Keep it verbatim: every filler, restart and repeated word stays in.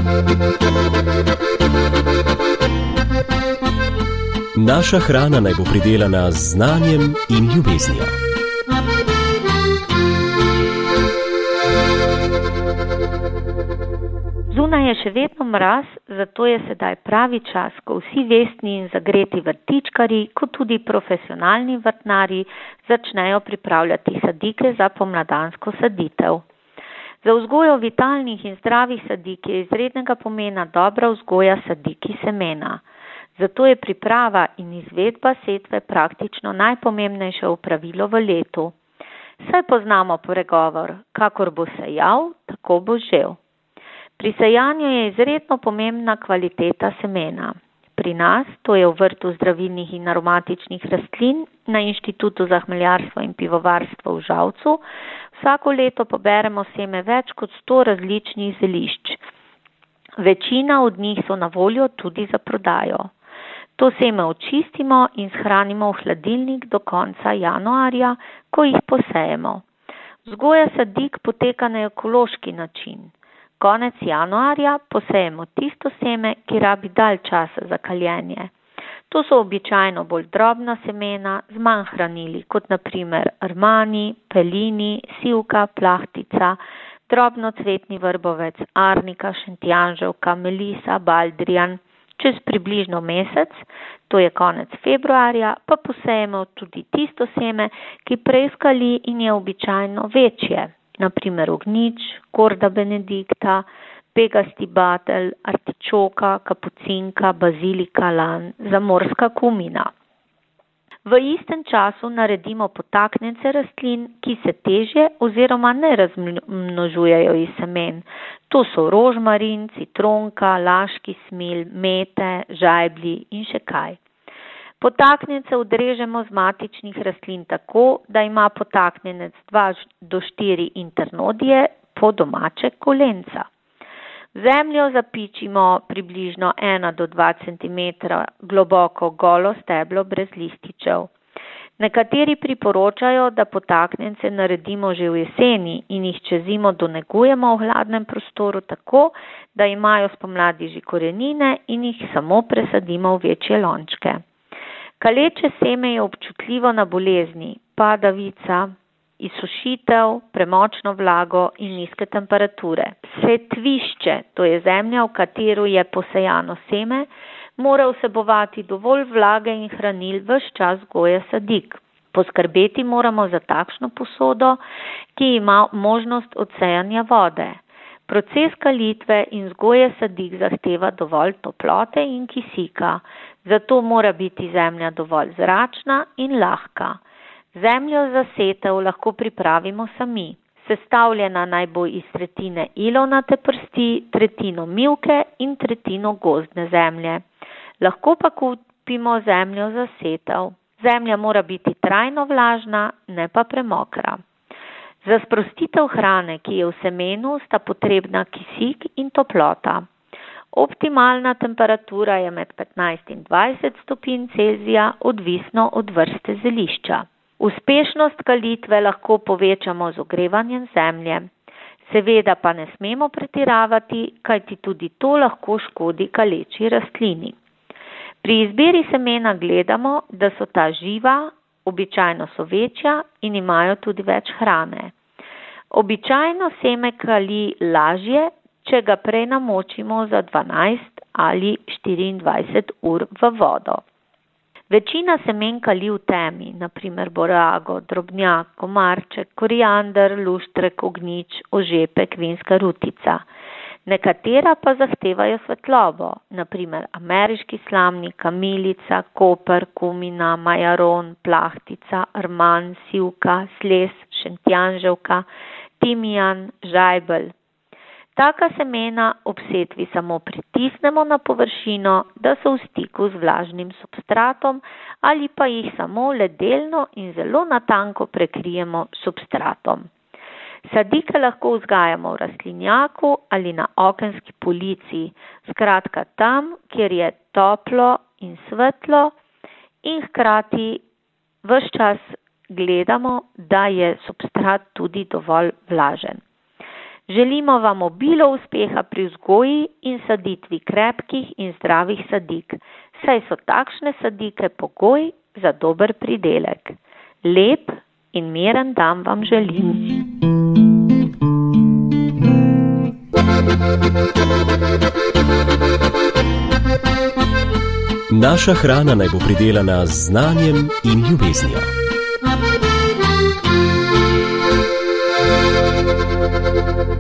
Naša hrana naj bo pridelana z znanjem in ljubeznijo. Zunaj je še vedno mraz, zato je sedaj pravi čas, ko vsi vestni in zagreti vrtičkarji, kot tudi profesionalni vrtnarji, začnejo pripravljati sadike za pomladansko saditev. Za vzgojo vitalnih in zdravih sadik je izrednega pomena dobra vzgoja sadiki semena. Zato je priprava in izvedba setve praktično najpomembnejše opravilo v letu. Saj poznamo pregovor, kakor bo sejal, tako bo žel. Pri sejanju je izredno pomembna kvaliteta semena. Pri nas, to je v vrtu zdravilnih in aromatičnih rastlin na Inštitutu za hmeljarstvo in pivovarstvo v Žalcu, vsako leto poberemo seme več kot sto različnih zelišč. Večina od njih so na voljo tudi za prodajo. To seme očistimo in shranimo v hladilnik do konca januarja, ko jih posejemo. Vzgoja sadik poteka na ekološki način. Konec januarja posejemo tisto seme, ki rabi dalj časa za kaljenje. To so običajno bolj drobna semena z manj hranili, kot na primer rmani, pelini, sivka, plahtica, drobnocvetni vrbovec, arnika, šentjanževka, melisa, baldrijan. Čez približno mesec, to je konec februarja, pa posejemo tudi tisto seme, ki prej skali in je običajno večje. Na primer ognjič, gorda benedikta, pegasti batelj, artičoka, kapucinka, bazilika, lan, zamorska kumina. V istem času naredimo potaknjence rastlin, ki se težje oziroma ne razmnožujejo iz semen. To so rožmarin, citronka, laški smil, mete, žajblji in še kaj. Potaknjence odrežemo z matičnih rastlin tako, da ima potaknjenec dva do štiri internodije, po domače kolenca. V zemljo zapičimo približno ena do dva centimetra globoko golo steblo brez lističev. Nekateri priporočajo, da potaknjence naredimo že v jeseni in jih čez zimo donegujemo v hladnem prostoru tako, da imajo spomladi že korenine in jih samo presadimo v večje lončke. Kaleče seme je občutljivo na bolezni, padavica, izsušitev, premočno vlago in nizke temperature. Setvišče, to je zemlja, v katero je posejano seme, mora vsebovati dovolj vlage in hranil ves čas goje sadik. Poskrbeti moramo za takšno posodo, ki ima možnost odsejanja vode. Proces kalitve in vzgoje sadik zahteva dovolj toplote in kisika, zato mora biti zemlja dovolj zračna in lahka. Zemljo za setev lahko pripravimo sami. Sestavljena naj bo iz tretjine ilovnate prsti, tretjino mivke in tretjino gozdne zemlje. Lahko pa kupimo zemljo za setev. Zemlja mora biti trajno vlažna, ne pa premokra. Za sprostitev hrane, ki je v semenu, sta potrebna kisik in toplota. Optimalna temperatura je med petnajst in dvajset stopinj Celzija, odvisno od vrste zelišča. Uspešnost kalitve lahko povečamo z ogrevanjem zemlje. Seveda pa ne smemo pretiravati, kajti tudi to lahko škodi kaleči rastlini. Pri izbiri semena gledamo, da so ta živa, običajno so večja in imajo tudi več hrane. Običajno seme kali lažje, če ga prej namočimo za dvanajst ali štiriindvajset ur v vodo. Večina semen kali v temi, na primer borago, drobnjak, komarček, koriander, luštrek, ognjič, ožepek, vinska rutica. Nekatera pa zahtevajo svetlobo, na primer ameriški slamnik, kamilica, koper, kumina, majaron, plahtica, rman, sivka, sles, šentjanževka, timijan, žajbelj. Taka semena ob setvi samo pritisnemo na površino, da so v stiku z vlažnim substratom ali pa jih samo le delno in zelo natanko prekrijemo substratom. Sadike lahko vzgajamo v rastlinjaku ali na okenski polici, skratka tam, kjer je toplo in svetlo in hkrati ves čas gledamo, da je substrat tudi dovolj vlažen. Želimo vam obilo uspeha pri vzgoji in saditvi krepkih in zdravih sadik, saj so takšne sadike pogoj za dober pridelek. Lep in miren dan vam želim. Naša hrana naj bo pridelana z znanjem in ljubeznijo.